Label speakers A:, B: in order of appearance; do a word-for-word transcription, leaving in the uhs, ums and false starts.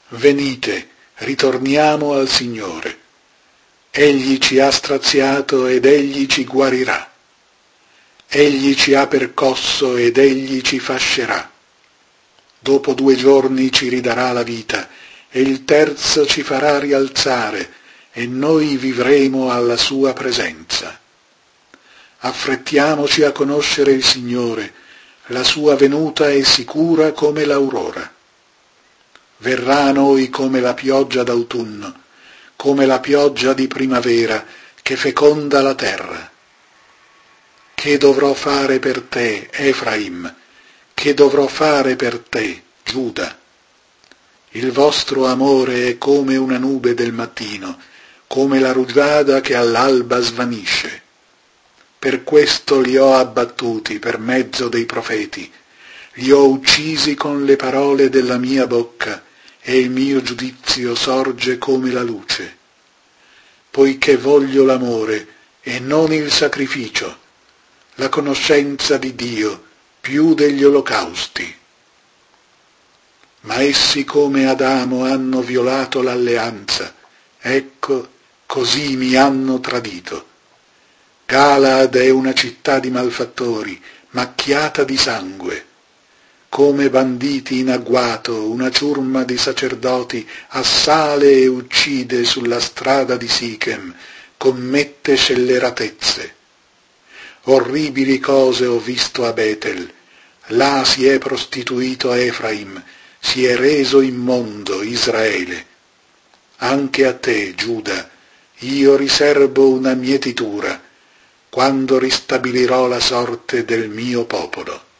A: Venite, ritorniamo al Signore. Egli ci ha straziato ed Egli ci guarirà. Egli ci ha percosso ed Egli ci fascerà. Dopo due giorni ci ridarà la vita e il terzo ci farà rialzare e noi vivremo alla sua presenza. Affrettiamoci a conoscere il Signore, la sua venuta è sicura come l'aurora. Verrà a noi come la pioggia d'autunno, come la pioggia di primavera che feconda la terra. Che dovrò fare per te, Efraim? Che dovrò fare per te, Giuda? Il vostro amore è come una nube del mattino, come la rugiada che all'alba svanisce. Per questo li ho abbattuti per mezzo dei profeti, li ho uccisi con le parole della mia bocca, e il mio giudizio sorge come la luce. Poiché voglio l'amore e non il sacrificio, la conoscenza di Dio più degli olocausti. Ma essi come Adamo hanno violato l'alleanza, ecco, così mi hanno tradito. Galaad è una città di malfattori, macchiata di sangue. Come banditi in agguato, una ciurma di sacerdoti assale e uccide sulla strada di Sichem, commette scelleratezze. Orribili cose ho visto a Betel, là si è prostituito Efraim, si è reso immondo Israele. Anche a te, Giuda, io riserbo una mietitura, quando ristabilirò la sorte del mio popolo.